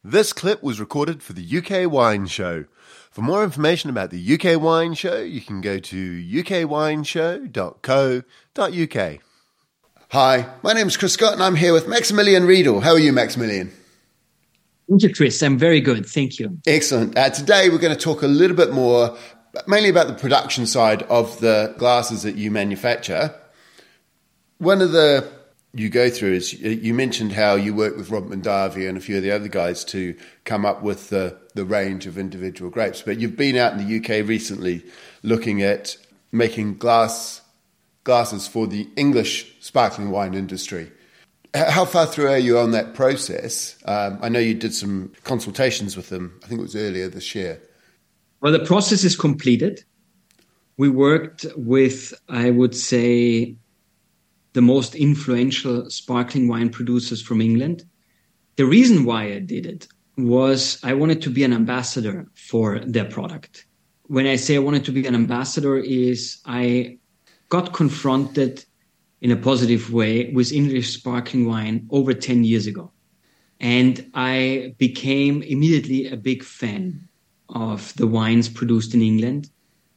This clip was recorded for the UK Wine Show. For more information about the UK Wine Show, you can go to ukwineshow.co.uk. Hi, my name is Chris Scott and I'm here with Maximilian Riedel. How are you, Maximilian? Thank you, Chris. I'm very good. Thank you. Excellent. Today we're going to talk a little bit more, mainly about the production side of the glasses that you manufacture. One of the you go through is you mentioned how you work with Rob Mondavi and a few of the other guys to come up with the range of individual grapes. But you've been out in the UK recently looking at making glasses for the English sparkling wine industry. How far through are you on that process? I know you did some consultations with them. I think it was earlier this year. Well, the process is completed. We worked with, I would say, the most influential sparkling wine producers from England. The reason why I did it was I wanted to be an ambassador for their product. When I say I wanted to be an ambassador is I got confronted in a positive way with English sparkling wine over 10 years ago. And I became immediately a big fan of the wines produced in England.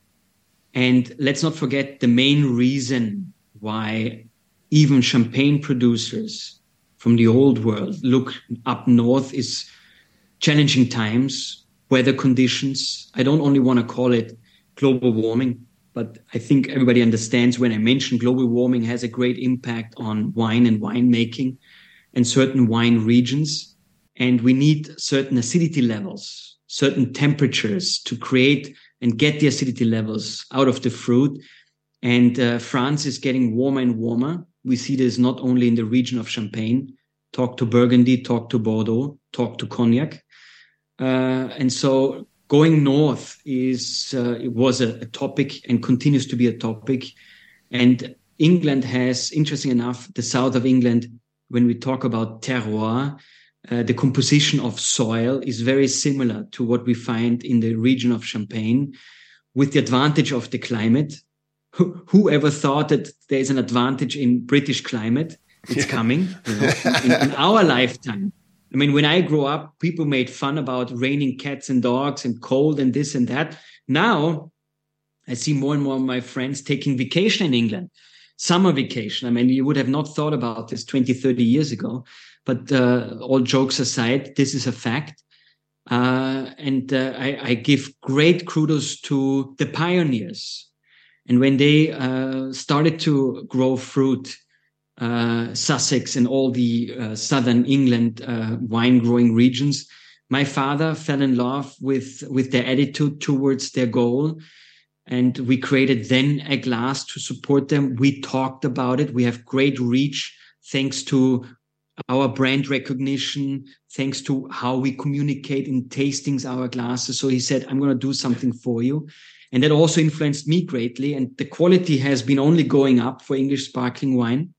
And let's not forget the main reason why even champagne producers from the old world look up north is challenging times, weather conditions. I don't only want to call it global warming, but I think everybody understands when I mention global warming has a great impact on wine and winemaking and certain wine regions. And we need certain acidity levels, certain temperatures to create and get the acidity levels out of the fruit. And France is getting warmer and warmer. We see this not only in the region of Champagne. Talk to Burgundy, talk to Bordeaux, talk to Cognac. And so going north it was a topic and continues to be a topic. And England has, interesting enough, the south of England, when we talk about terroir, the composition of soil is very similar to what we find in the region of Champagne, with the advantage of the climate. Who ever thought that there's an advantage in British climate? It's coming, in our lifetime. I mean, when I grew up, people made fun about raining cats and dogs and cold and this and that. Now, I see more and more of my friends taking vacation in England, summer vacation. I mean, you would have not thought about this 20, 30 years ago. But all jokes aside, this is a fact. And I give great kudos to the pioneers. And when they started to grow fruit, Sussex and all the southern England wine growing regions, my father fell in love with their attitude towards their goal. And we created then a glass to support them. We talked about it. We have great reach thanks to our brand recognition, thanks to how we communicate in tastings our glasses. So he said, I'm going to do something for you. And that also influenced me greatly. And the quality has been only going up for English sparkling wine.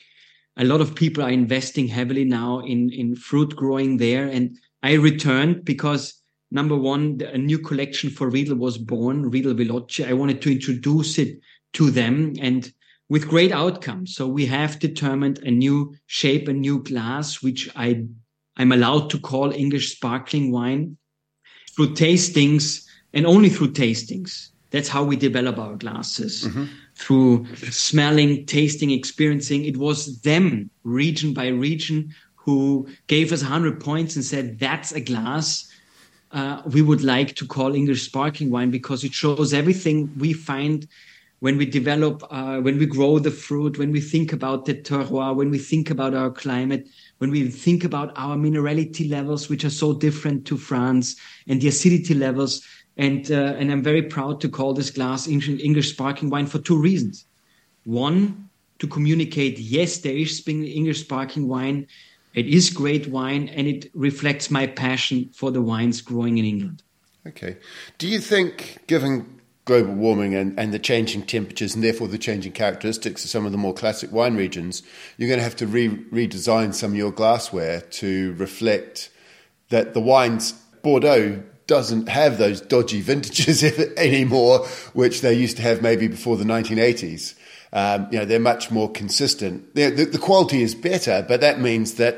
A lot of people are investing heavily now in fruit growing there. And I returned because, number one, a new collection for Riedel was born, Riedel Veloce. I wanted to introduce it to them and with great outcome. So we have determined a new shape, a new glass, which I'm allowed to call English sparkling wine. Through tastings, and only through tastings. That's how we develop our glasses. Mm-hmm. Through smelling, tasting, experiencing. It was them, region by region, who gave us 100 points and said, that's a glass we would like to call English sparkling wine because it shows everything we find when we develop, when we grow the fruit, when we think about the terroir, when we think about our climate, when we think about our minerality levels, which are so different to France, and the acidity levels. And I'm very proud to call this glass English sparkling wine for two reasons. One, to communicate, yes, there is English sparkling wine. It is great wine, and it reflects my passion for the wines growing in England. Okay. Do you think, given global warming and the changing temperatures and therefore the changing characteristics of some of the more classic wine regions, you're going to have to redesign some of your glassware to reflect that the wines, Bordeaux doesn't have those dodgy vintages anymore, which they used to have maybe before the 1980s. They're much more consistent. The quality is better, but that means that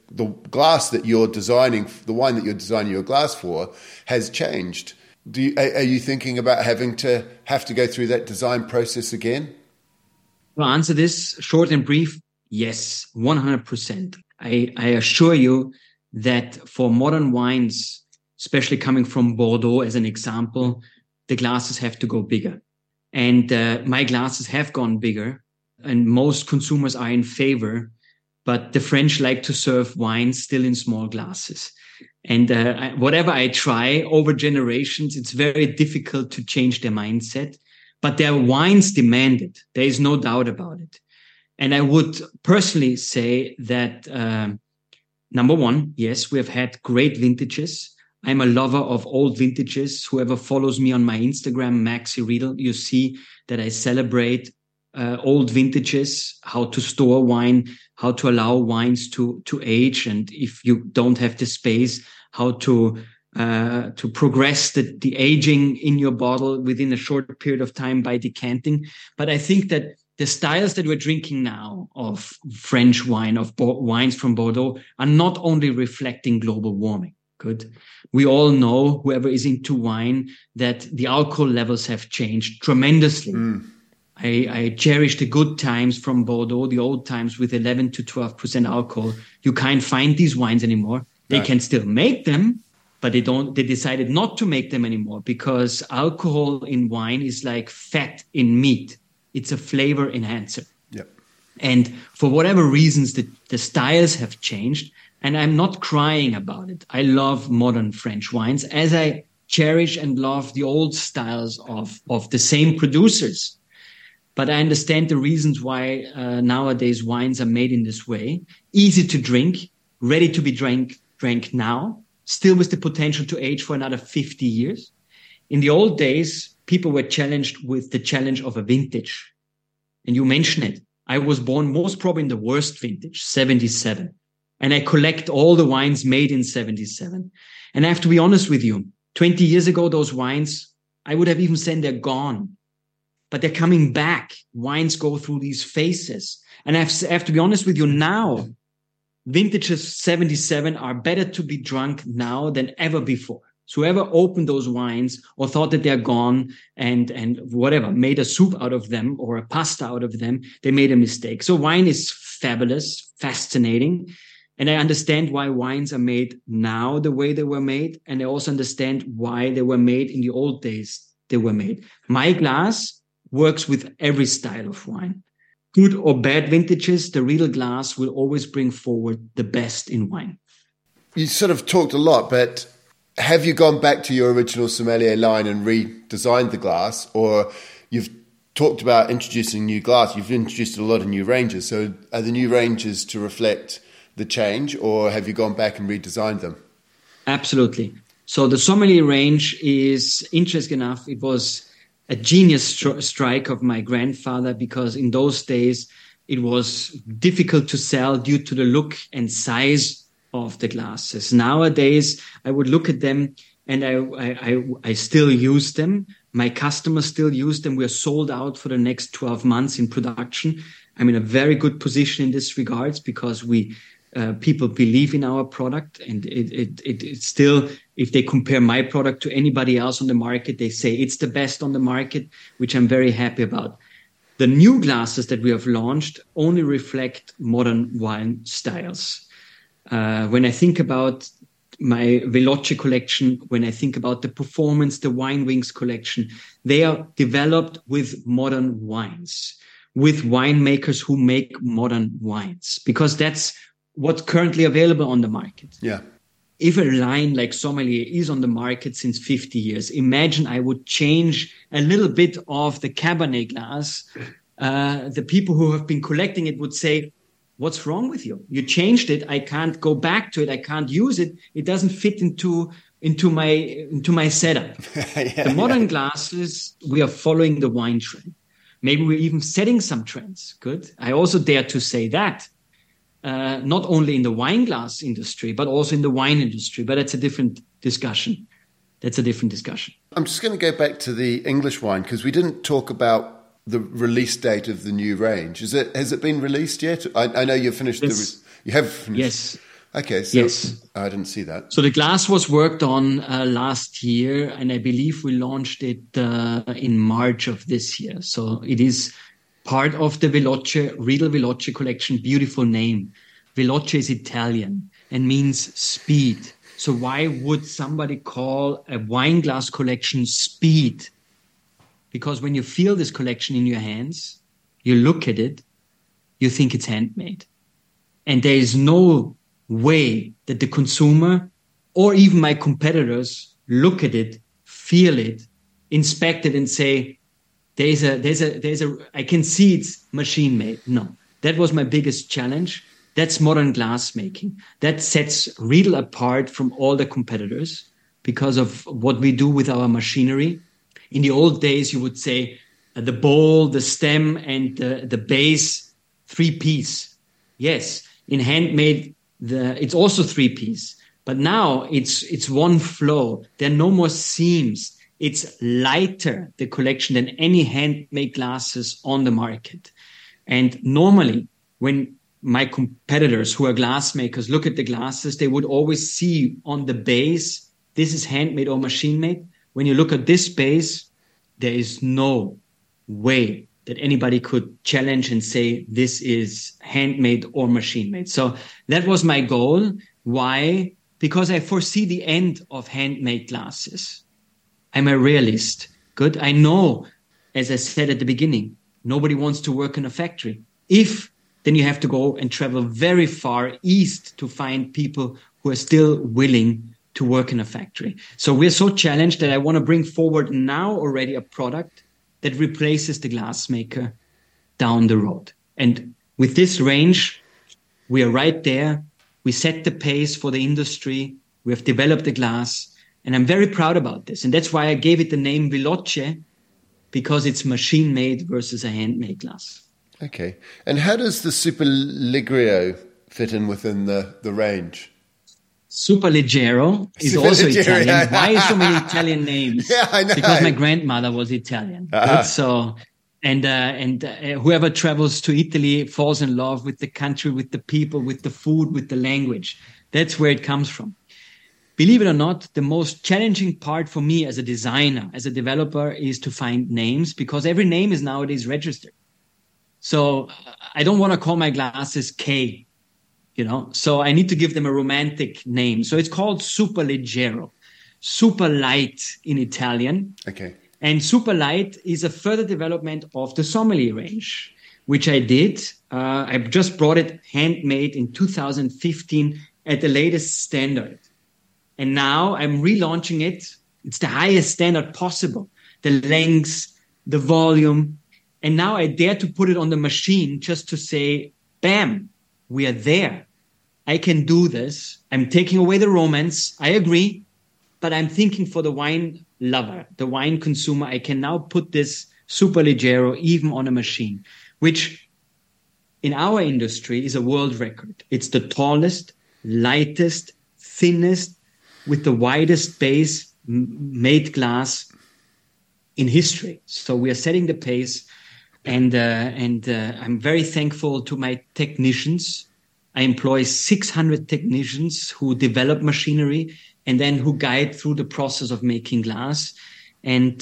the glass that you're designing, the wine that you're designing your glass for, has changed. Are you thinking about having to go through that design process again? To answer this short and brief, yes, 100%. I assure you that for modern wines, especially coming from Bordeaux as an example, the glasses have to go bigger. And my glasses have gone bigger, and most consumers are in favor. But the French like to serve wine still in small glasses. And whatever I try over generations, it's very difficult to change their mindset. But their wines demand it. There is no doubt about it. And I would personally say that, number one, yes, we have had great vintages. I'm a lover of old vintages. Whoever follows me on my Instagram, Maxi Riedel, you see that I celebrate old vintages, how to store wine, how to allow wines to age, and if you don't have the space, how to progress the aging in your bottle within a short period of time by decanting. But I think that the styles that we're drinking now of French wine, of wines from Bordeaux, are not only reflecting global warming. Good. We all know, whoever is into wine, that the alcohol levels have changed tremendously. I cherish the good times from Bordeaux, the old times with 11 to 12% alcohol. You can't find these wines anymore. They can still make them, but they decided not to make them anymore because alcohol in wine is like fat in meat. It's a flavor enhancer. Yep. And for whatever reasons, the styles have changed, and I'm not crying about it. I love modern French wines, as I cherish and love the old styles of the same producers. But I understand the reasons why nowadays wines are made in this way. Easy to drink, ready to be drank now, still with the potential to age for another 50 years. In the old days, people were challenged with the challenge of a vintage. And you mentioned it. I was born most probably in the worst vintage, 77. And I collect all the wines made in 77. And I have to be honest with you, 20 years ago, those wines, I would have even said they're gone. But they're coming back. Wines go through these phases. And I have to be honest with you now, vintages 77 are better to be drunk now than ever before. So whoever opened those wines or thought that they're gone and whatever, made a soup out of them or a pasta out of them, they made a mistake. So wine is fabulous, fascinating. And I understand why wines are made now the way they were made. And I also understand why they were made in the old days they were made. My glass works with every style of wine. Good or bad vintages, the Riedel glass will always bring forward the best in wine. You sort of talked a lot, but have you gone back to your original sommelier line and redesigned the glass? Or you've talked about introducing new glass. You've introduced a lot of new ranges. So are the new ranges to reflect the change, or have you gone back and redesigned them? Absolutely. So the sommelier range is, interesting enough, it was a genius strike of my grandfather, because in those days it was difficult to sell due to the look and size of the glasses. Nowadays, I would look at them and I still use them. My customers still use them. We are sold out for the next 12 months in production. I'm in a very good position in this regards because people believe in our product, and it's still, if they compare my product to anybody else on the market, they say it's the best on the market, which I'm very happy about. The new glasses that we have launched only reflect modern wine styles. When I think about my Veloce collection, when I think about the Performance, the Wine Wings collection, they are developed with modern wines, with winemakers who make modern wines, because that's what's currently available on the market. Yeah. If a line like Sommelier is on the market since 50 years, imagine I would change a little bit of the Cabernet glass. The people who have been collecting it would say, what's wrong with you? You changed it. I can't go back to it. I can't use it. It doesn't fit into my setup. The modern glasses, we are following the wine trend. Maybe we're even setting some trends. Good. I also dare to say that. Not only in the wine glass industry, but also in the wine industry. But that's a different discussion. I'm just going to go back to the English wine, because we didn't talk about the release date of the new range. Has it been released yet? I know you've finished. Yes. You have finished. Yes. Okay, so Yes. I didn't see that. So the glass was worked on last year, and I believe we launched it in March of this year. So it is part of the Veloce, Riedel Veloce collection. Beautiful name. Veloce is Italian and means speed. So why would somebody call a wine glass collection speed? Because when you feel this collection in your hands, you look at it, you think it's handmade. And there is no way that the consumer or even my competitors look at it, feel it, inspect it and say, I can see it's machine made. No, that was my biggest challenge. That's modern glass making. That sets Riedel apart from all the competitors because of what we do with our machinery. In the old days, you would say the bowl, the stem, and the base, 3-piece. Yes, in handmade, it's also 3-piece. But now it's one flow. There are no more seams. It's lighter, the collection, than any handmade glasses on the market. And normally, when my competitors who are glass makers look at the glasses, they would always see on the base, this is handmade or machine made. When you look at this base, there is no way that anybody could challenge and say this is handmade or machine made. So that was my goal. Why? Because I foresee the end of handmade glasses. I'm a realist. Good. I know, as I said at the beginning, nobody wants to work in a factory. Then you have to go and travel very far east to find people who are still willing to work in a factory. So we're so challenged that I want to bring forward now already a product that replaces the glassmaker down the road. And with this range, we are right there. We set the pace for the industry. We have developed the glass. And I'm very proud about this. And that's why I gave it the name Veloce, because it's machine made versus a handmade glass. Okay. And how does the Superleggero fit in within the range? Superleggero is also Italian. Why so many Italian names? Yeah, I know. Because my grandmother was Italian. So, and whoever travels to Italy falls in love with the country, with the people, with the food, with the language. That's where it comes from. Believe it or not, the most challenging part for me as a designer, as a developer, is to find names, because every name is nowadays registered. So I don't want to call my glasses K, so I need to give them a romantic name. So it's called Superleggero, super light in Italian. Okay. And super light is a further development of the Sommelier range, which I did. I just brought it handmade in 2015 at the latest standard. And now I'm relaunching it. It's the highest standard possible. The length, the volume. And now I dare to put it on the machine just to say, bam, we are there. I can do this. I'm taking away the romance. I agree. But I'm thinking for the wine lover, the wine consumer, I can now put this Superleggero even on a machine, which in our industry is a world record. It's the tallest, lightest, thinnest, with the widest base made glass in history. So we are setting the pace. And I'm very thankful to my technicians. I employ 600 technicians who develop machinery and then who guide through the process of making glass. And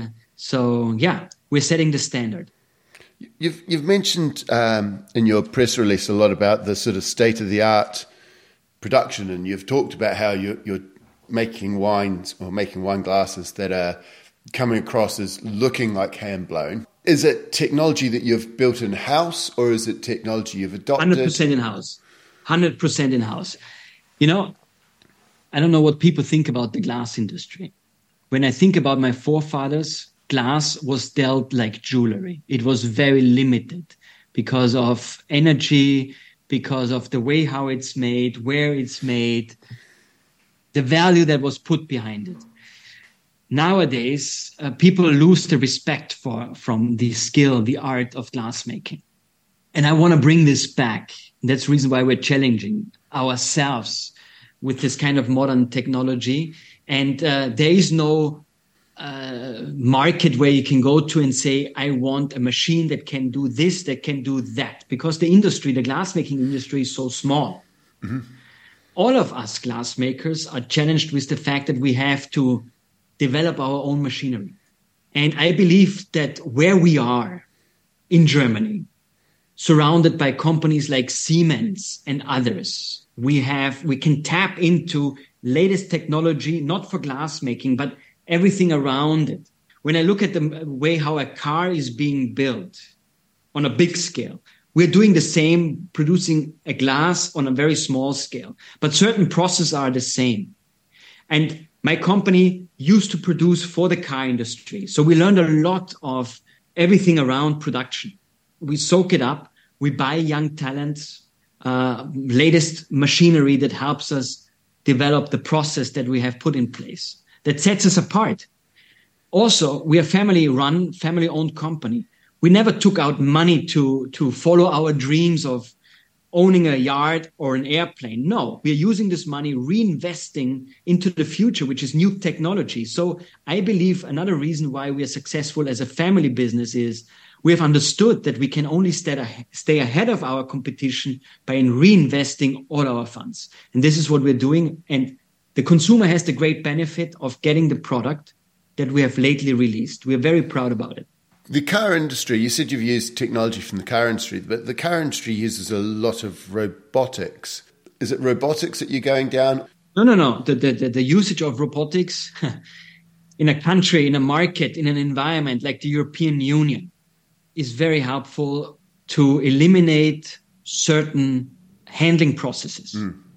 we're setting the standard. You've mentioned in your press release a lot about the sort of state-of-the-art production, and you've talked about how you're making wines or making wine glasses that are coming across as looking like hand-blown. Is it technology that you've built in-house, or is it technology you've adopted? 100% in-house. 100% in-house. I don't know what people think about the glass industry. When I think about my forefathers, glass was dealt like jewelry. It was very limited because of energy, because of the way how it's made, where it's made, the value that was put behind it. Nowadays, people lose the respect from the skill, the art of glassmaking. And I want to bring this back. That's the reason why we're challenging ourselves with this kind of modern technology. And there is no market where you can go to and say, I want a machine that can do this, that can do that. Because the industry, the glassmaking industry is so small. Mm-hmm. all of us glass makers are challenged with the fact that we have to develop our own machinery. And I believe that where we are in Germany, surrounded by companies like Siemens and others, we can tap into latest technology, not for glass making, but everything around it. When I look at the way how a car is being built on a big scale, we're doing the same, producing a glass on a very small scale, but certain processes are the same. And my company used to produce for the car industry. So we learned a lot of everything around production. We soak it up. We buy young talents, latest machinery that helps us develop the process that we have put in place, that sets us apart. Also, we are family-run, family-owned company. We never took out money to follow our dreams of owning a yard or an airplane. No, we are using this money, reinvesting into the future, which is new technology. So I believe another reason why we are successful as a family business is we have understood that we can only stay ahead of our competition by reinvesting all our funds. And this is what we're doing. And the consumer has the great benefit of getting the product that we have lately released. We're very proud about it. The car industry, you said you've used technology from the car industry, but the car industry uses a lot of robotics. Is it robotics that you're going down? No. The usage of robotics in a country, in a market, in an environment like the European Union is very helpful to eliminate certain handling processes.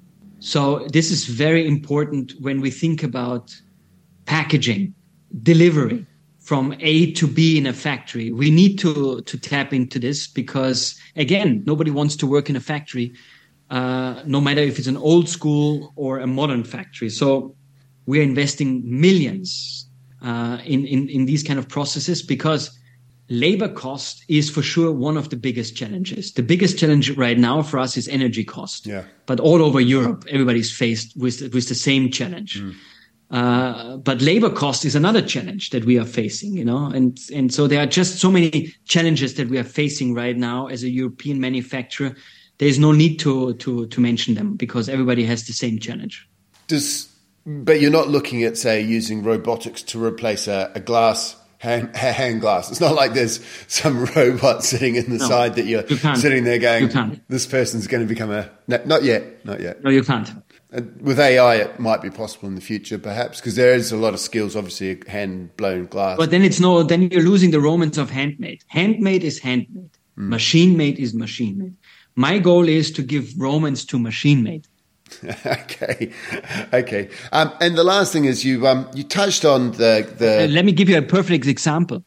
So this is very important when we think about packaging, delivery from A to B in a factory. We need to tap into this because, again, nobody wants to work in a factory, no matter if it's an old school or a modern factory. So we're investing millions in these kind of processes because labor cost is for sure one of the biggest challenges. The biggest challenge right now for us is energy cost. Yeah. But all over Europe, everybody's faced with the same challenge. But labor cost is another challenge that we are facing, and so there are just so many challenges that we are facing right now as a European manufacturer. There is no need to mention them because everybody has the same challenge. But you're not looking at, say, using robotics to replace a glass hand glass. It's not like there's some robot sitting in the side that you're sitting there going, this person's going to become not yet. No, you can't. With AI, it might be possible in the future, perhaps, because there is a lot of skills, obviously, hand-blown glass. But then then you're losing the romance of handmade. Handmade is handmade. Machine-made is machine-made. My goal is to give romance to machine-made. Okay. And the last thing is you touched on the. Let me give you a perfect example.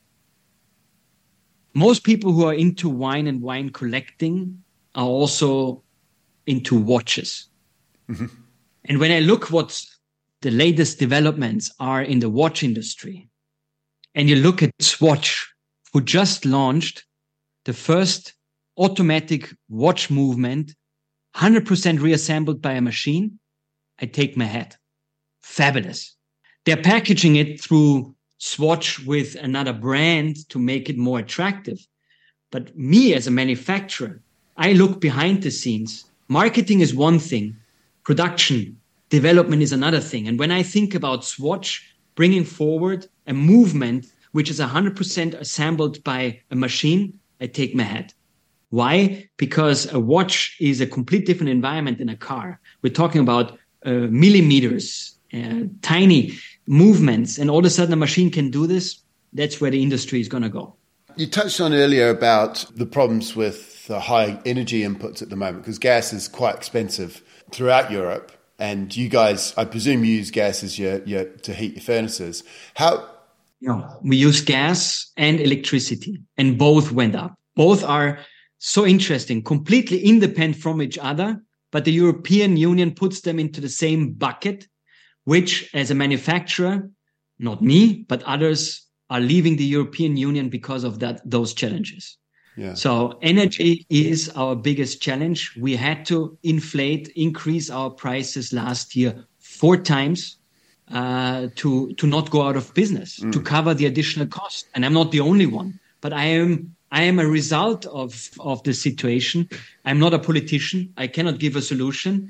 Most people who are into wine and wine collecting are also into watches. Mm-hmm. And when I look what the latest developments are in the watch industry, and you look at Swatch, who just launched the first automatic watch movement, 100% reassembled by a machine, I take my hat. Fabulous. They're packaging it through Swatch with another brand to make it more attractive. But me as a manufacturer, I look behind the scenes. Marketing is one thing. Production, development is another thing. And when I think about Swatch bringing forward a movement which is 100% assembled by a machine, I take my hat. Why? Because a watch is a complete different environment than a car. We're talking about millimeters, tiny movements, and all of a sudden a machine can do this. That's where the industry is going to go. You touched on earlier about the problems with the high energy inputs at the moment, because gas is quite expensive throughout Europe. And you guys, I presume, you use gas as your to heat your furnaces. We use gas and electricity, and both went up. Both are so interesting, completely independent from each other, but the European Union puts them into the same bucket, which as a manufacturer, not me, but others are leaving the European Union because of those challenges. Yeah. So energy is our biggest challenge. We had to increase our prices last year 4 times to not go out of business, to cover the additional cost. And I'm not the only one, but I am a result of the situation. I'm not a politician. I cannot give a solution.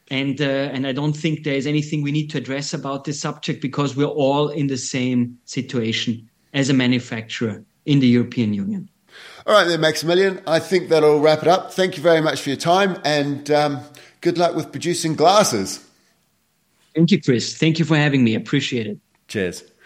And I don't think there is anything we need to address about this subject because we're all in the same situation as a manufacturer in the European Union. All right then, Maximilian, I think that'll wrap it up. Thank you very much for your time and good luck with producing glasses. Thank you, Chris. Thank you for having me. Appreciate it. Cheers.